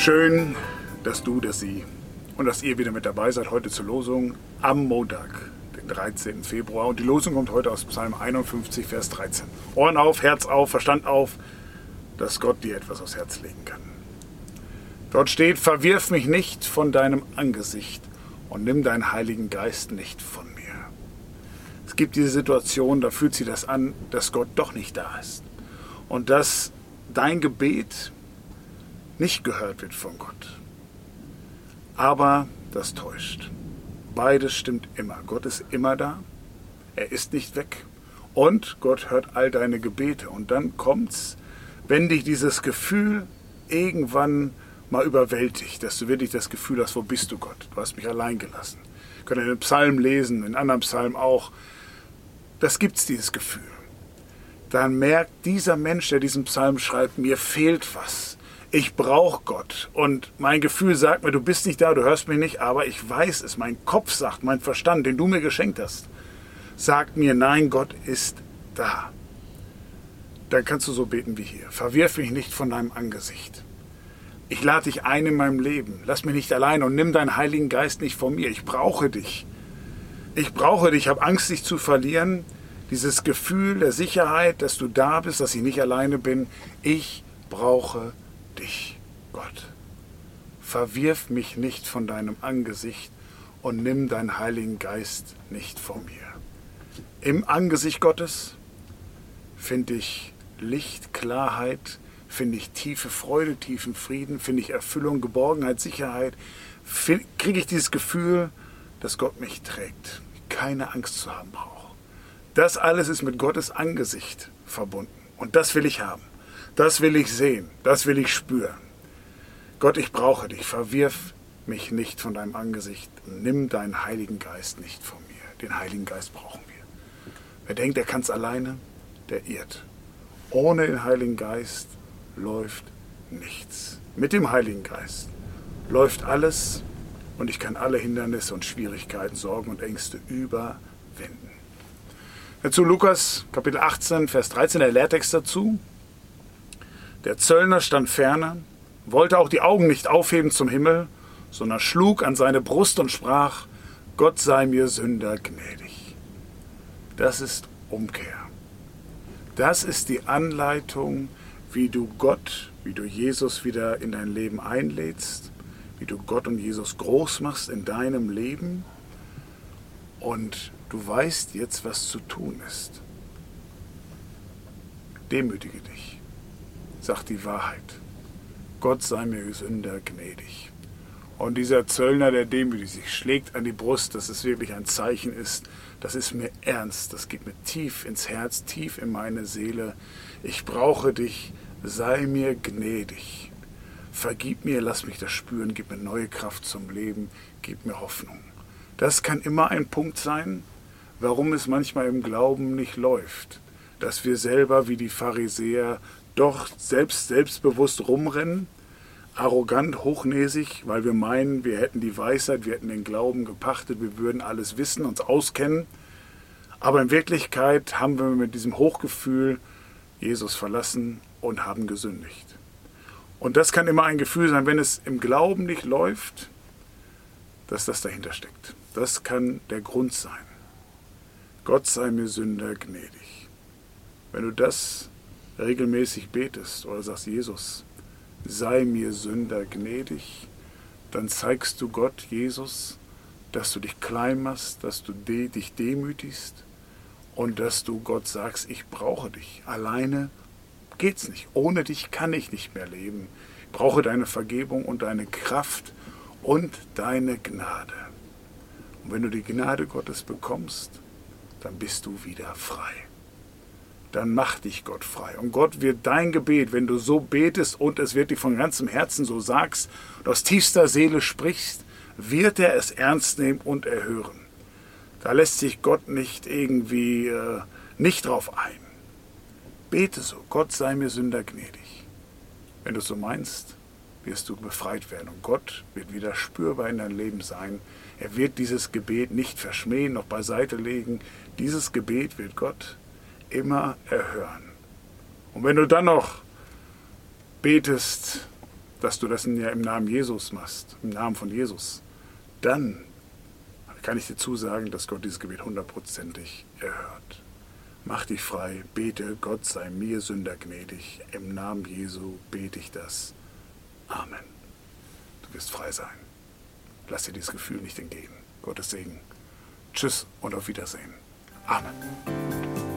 Schön, dass du, dass Sie und dass ihr wieder mit dabei seid heute zur Losung am Montag, den 13. Februar. Und die Losung kommt heute aus Psalm 51, Vers 13. Ohren auf, Herz auf, Verstand auf, dass Gott dir etwas aufs Herz legen kann. Dort steht, verwirf mich nicht von deinem Angesicht und nimm deinen Heiligen Geist nicht von mir. Es gibt diese Situation, da fühlt sich das an, dass Gott doch nicht da ist. Und dass dein Gebet nicht gehört wird von Gott. Aber das täuscht. Beides stimmt immer. Gott ist immer da. Er ist nicht weg. Und Gott hört all deine Gebete. Und dann kommt's, wenn dich dieses Gefühl irgendwann mal überwältigt, dass du wirklich das Gefühl hast, wo bist du Gott? Du hast mich allein gelassen. Wir können in den Psalmen lesen, in anderen Psalmen auch. Das gibt's, dieses Gefühl. Dann merkt dieser Mensch, der diesen Psalm schreibt, mir fehlt was. Ich brauche Gott. Und mein Gefühl sagt mir, du bist nicht da, du hörst mich nicht, aber ich weiß es. Mein Kopf sagt, mein Verstand, den du mir geschenkt hast, sagt mir, nein, Gott ist da. Dann kannst du so beten wie hier. Verwirf mich nicht von deinem Angesicht. Ich lade dich ein in meinem Leben. Lass mich nicht allein und nimm deinen Heiligen Geist nicht von mir. Ich brauche dich. Ich brauche dich. Ich habe Angst, dich zu verlieren. Dieses Gefühl der Sicherheit, dass du da bist, dass ich nicht alleine bin. Ich brauche dich, Gott. Verwirf mich nicht von deinem Angesicht und nimm deinen Heiligen Geist nicht von mir. Im Angesicht Gottes finde ich Licht, Klarheit, finde ich tiefe Freude, tiefen Frieden, finde ich Erfüllung, Geborgenheit, Sicherheit. Kriege ich dieses Gefühl, dass Gott mich trägt, keine Angst zu haben brauche. Das alles ist mit Gottes Angesicht verbunden. Und das will ich haben. Das will ich sehen. Das will ich spüren. Gott, ich brauche dich. Verwirf mich nicht von deinem Angesicht. Nimm deinen Heiligen Geist nicht von mir. Den Heiligen Geist brauchen wir. Wer denkt, er kann es alleine, der irrt. Ohne den Heiligen Geist läuft nichts. Mit dem Heiligen Geist läuft alles und ich kann alle Hindernisse und Schwierigkeiten, Sorgen und Ängste überwinden. Dazu Lukas Kapitel 18, Vers 13, der Lehrtext dazu. Der Zöllner stand ferne, wollte auch die Augen nicht aufheben zum Himmel, sondern schlug an seine Brust und sprach, Gott sei mir Sünder gnädig. Das ist Umkehr. Das ist die Anleitung, wie du Gott, wie du Jesus wieder in dein Leben einlädst, wie du Gott und Jesus groß machst in deinem Leben und du weißt jetzt, was zu tun ist. Demütige dich. Sag die Wahrheit. Gott sei mir Sünder gnädig. Und dieser Zöllner, der demütigt sich, schlägt an die Brust, dass es wirklich ein Zeichen ist. Das ist mir ernst. Das geht mir tief ins Herz, tief in meine Seele. Ich brauche dich. Sei mir gnädig. Vergib mir, lass mich das spüren. Gib mir neue Kraft zum Leben. Gib mir Hoffnung. Das kann immer ein Punkt sein, warum es manchmal im Glauben nicht läuft. Dass wir selber wie die Pharisäer doch selbstbewusst rumrennen, arrogant, hochnäsig, weil wir meinen, wir hätten die Weisheit, wir hätten den Glauben gepachtet, wir würden alles wissen, uns auskennen. Aber in Wirklichkeit haben wir mit diesem Hochgefühl Jesus verlassen und haben gesündigt. Und das kann immer ein Gefühl sein, wenn es im Glauben nicht läuft, dass das dahinter steckt. Das kann der Grund sein. Gott sei mir Sünder gnädig. Wenn du das regelmäßig betest oder sagst, Jesus, sei mir Sünder gnädig, dann zeigst du Gott, Jesus, dass du dich klein machst, dass du dich demütigst und dass du Gott sagst, ich brauche dich. Alleine geht's nicht. Ohne dich kann ich nicht mehr leben. Ich brauche deine Vergebung und deine Kraft und deine Gnade. Und wenn du die Gnade Gottes bekommst, dann bist du wieder frei. Dann macht dich Gott frei. Und Gott wird dein Gebet, wenn du so betest und es wirklich von ganzem Herzen so sagst und aus tiefster Seele sprichst, wird er es ernst nehmen und erhören. Da lässt sich Gott nicht irgendwie nicht drauf ein. Bete so, Gott sei mir Sünder gnädig. Wenn du es so meinst, wirst du befreit werden. Und Gott wird wieder spürbar in deinem Leben sein. Er wird dieses Gebet nicht verschmähen, noch beiseite legen. Dieses Gebet wird Gott immer erhören. Und wenn du dann noch betest, dass du das ja im Namen Jesus machst, im Namen von Jesus, dann kann ich dir zusagen, dass Gott dieses Gebet 100%ig erhört. Mach dich frei, bete, Gott sei mir Sünder gnädig. Im Namen Jesu bete ich das. Amen. Du wirst frei sein. Lass dir dieses Gefühl nicht entgehen. Gottes Segen. Tschüss und auf Wiedersehen. Amen.